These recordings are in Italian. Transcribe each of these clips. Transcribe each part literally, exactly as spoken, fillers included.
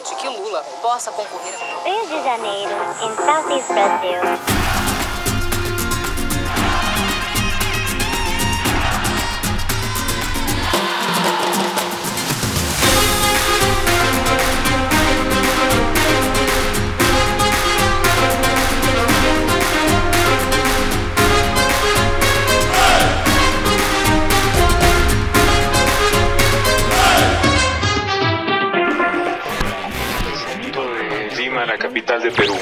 de que Lula possa concorrer a... Rio de Janeiro, em Southeast Brasil. La capital de Perú.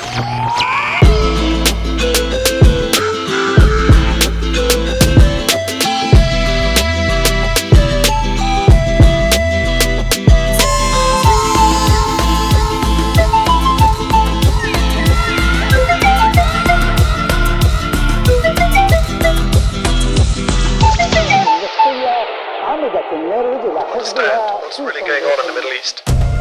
Understand what's really going on in the Middle East.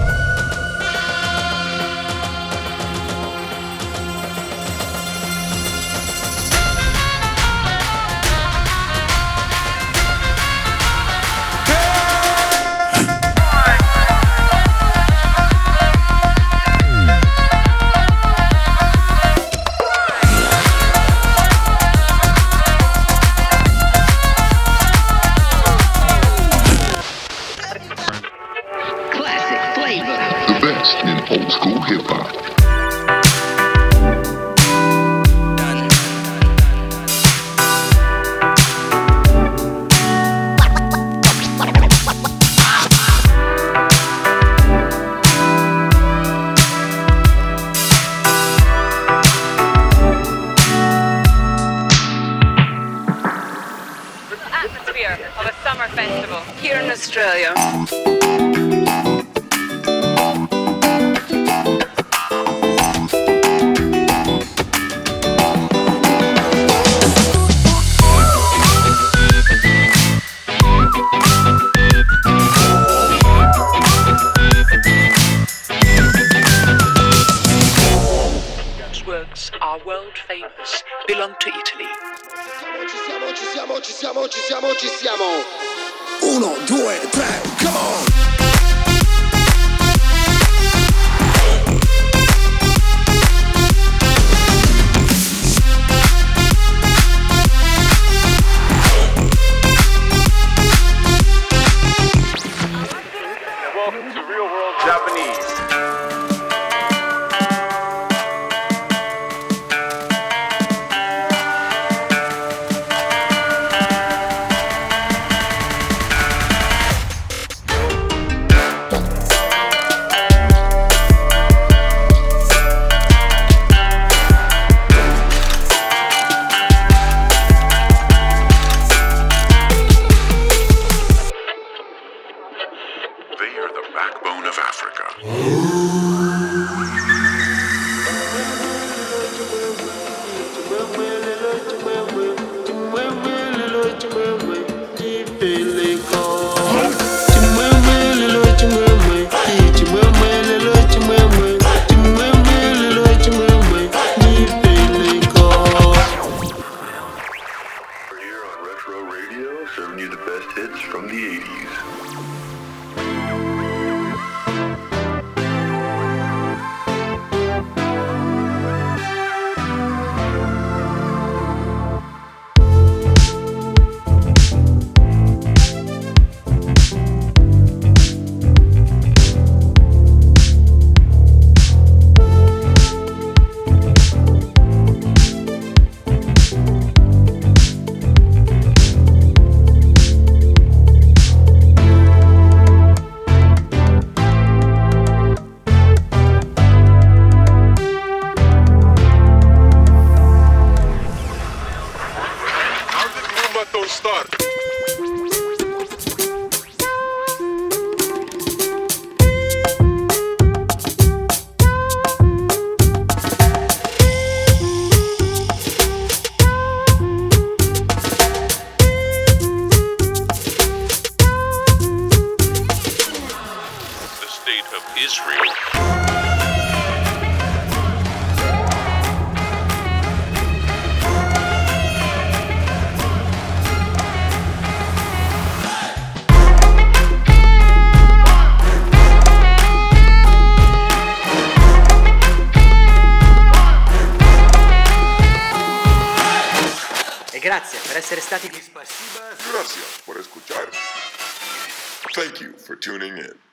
Old school hip hop. The atmosphere of a summer festival here in Australia. Works are world famous, belong to Italy. Ci siamo, ci siamo, ci siamo, ci siamo, ci siamo. Uno, due, tre, come on! Welcome to Real World Japanese. They are the backbone of Africa. We're here on Retro Radio, serving you the best hits from the eighties. Don't start. The state of Israel. grazie per essere stati qui. Gracias por escuchar. Thank you for tuning in.